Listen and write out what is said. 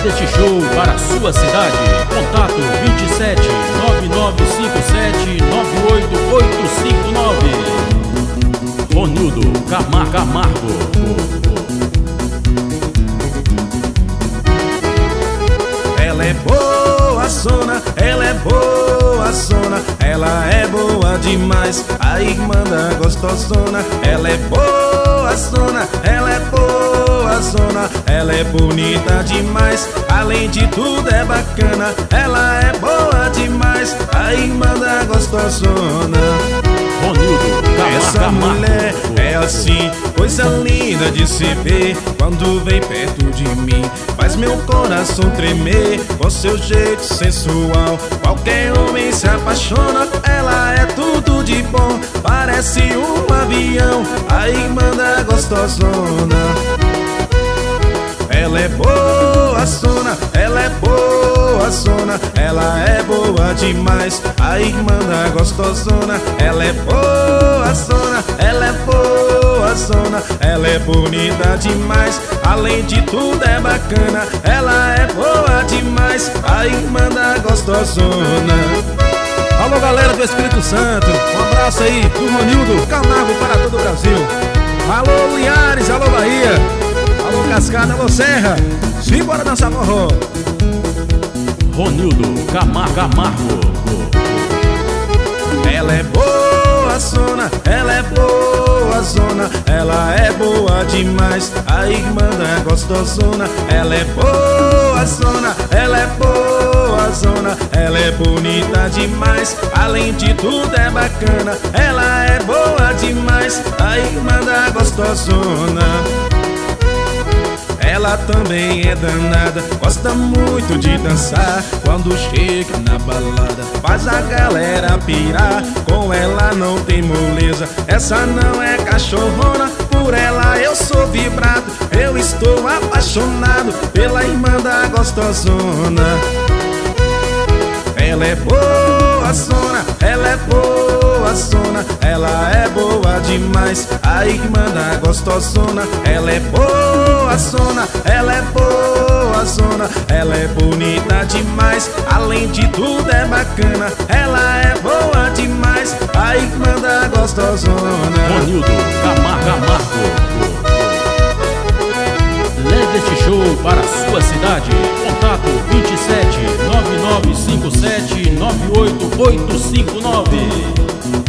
Leve este show para a sua cidade. Contato 27 9957 98859. Ronildo Camargo. Ela é boa zona, ela é boa zona, ela é boa demais, a irmã da gostosona. Ela é boa zona, ela é boa zona, ela é bonita demais, além de tudo é bacana. Ela é boa demais, a irmã da gostosona. Ronildo Essa mulher é assim, coisa linda de se ver. Quando vem perto de mim, faz meu coração tremer. Com seu jeito sensual, qualquer homem se apaixona. Ela é tudo de bom, parece um avião, a irmã da gostosona. Ela é boa zona, ela é boa zona, ela é boa demais, a irmã da gostosona. Ela é boa zona, ela é boa zona, ela é bonita demais, além de tudo é bacana. Ela é boa demais, a irmã da gostosona. Alô galera do Espírito Santo, um abraço aí do Ronildo Camargo para todo o Brasil. Alô Linhares, alô Bahia, alô Cascada, alô Serra, simbora dançar forró. Ronildo Camargo. Ela é boa zona, ela é boa zona, ela é boa demais, a irmã da gostosona. Ela é boa zona, ela é boa zona, ela é bonita demais, além de tudo é bacana. Ela é boa demais, a irmã da gostosona. Ela também é danada, gosta muito de dançar. Quando chega na balada, faz a galera pirar. Com ela não tem moleza, essa não é cachorrona. Por ela eu sou vibrado, eu estou apaixonado pela irmã da gostosona. Ela é boa zona, ela é boa zona, ela é boa demais, a irmã da gostosona. Ela é boa zona, ela é boa zona, ela é bonita demais, além de tudo é bacana. Ela é boa demais, a irmã da gostosona. Ronildo Camargo. Leve este show para a sua cidade. Contato 27 9957 98859.